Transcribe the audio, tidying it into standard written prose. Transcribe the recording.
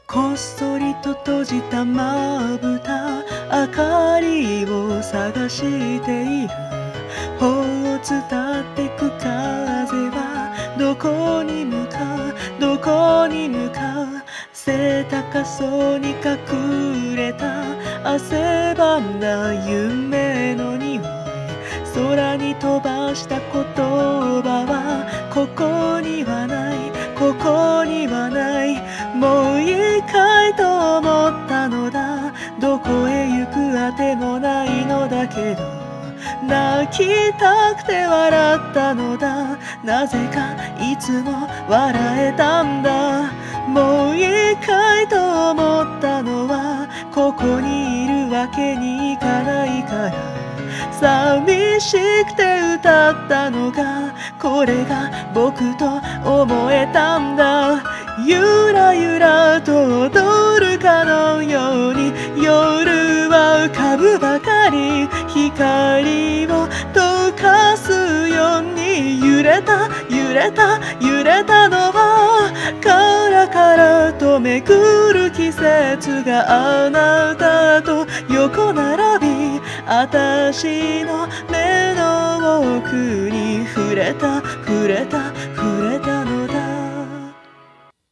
こっそりと閉じたまぶた、明かりを探している。頬を伝ってく風はどこに向かう、どこに向かう。背高そうに隠れた汗ばんだ夢の匂い、空に飛ばした言葉はここにはない、ここにはない。もういいかいと思ったのだ。どこへ行くあてもないのだけど、泣きたくて笑ったのだ。なぜかいつも笑えたんだ。もういいかいと思ったのはここにいるわけにいかないから、寂しくて歌ったのがこれが僕と思えたんだ。ゆらゆらと踊るかのように夜は浮かぶばかり、光を溶かすように揺れた揺れた揺れたのは、カラカラとめくる季節があなたと横並び、私の目の奥に触れた触れた